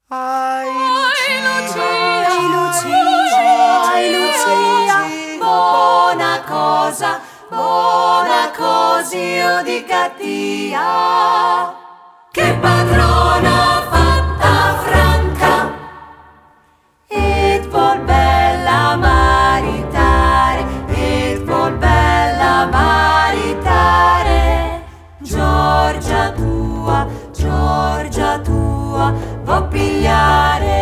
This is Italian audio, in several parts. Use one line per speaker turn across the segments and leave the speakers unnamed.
Ai Lucia,
Ai Lucia, ai Lucia, buona cosa io di cattia, che padrona fatta franca, et vol bella maritare, et vol bella maritare, Giorgia tua, vo pigliare.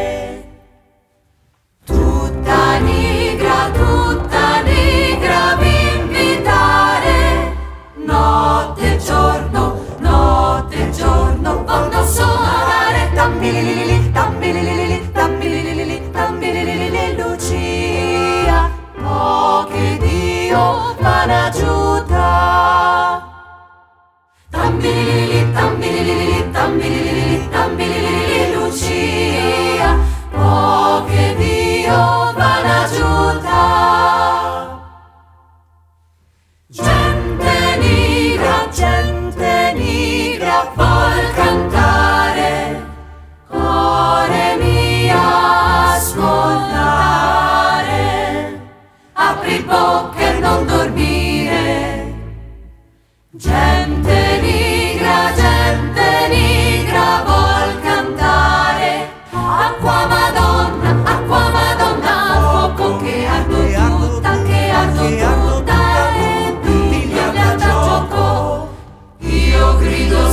Tutta nigra vi invitare, notte e giorno, voglio suonare. Tambililili, tambililili, tambililili, tambililili, Lucia, oh che Dio m'aiuta. Tambililili, tambililili, tambililili, tambililili, Lucia, oh che Dio m'aiuta. Gente nigra, vuol cantare, cuore mia, ascoltare, apri bocca e non dormire. Gente nigra vuol cantare, acqua Madonna, fuoco che ardo tutta, e piglia da gioco. Io grido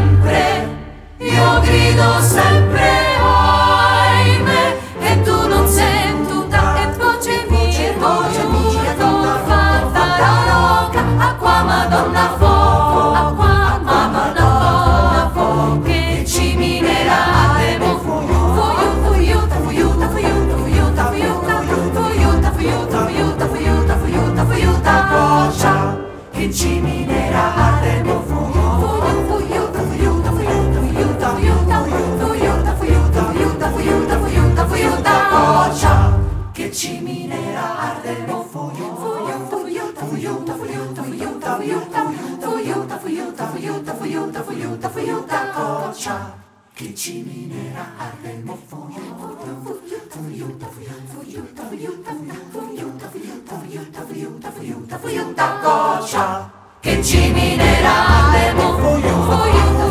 sempre, ahimè, e tu non sentuta, e voce mia, tu fatta loca, acqua Madonna fuoco, che ci minerate, fuyuta, goccia, che ci minerate, goccia, che ci minerate, goccia, che ci minerate, goccia, che ci minerate,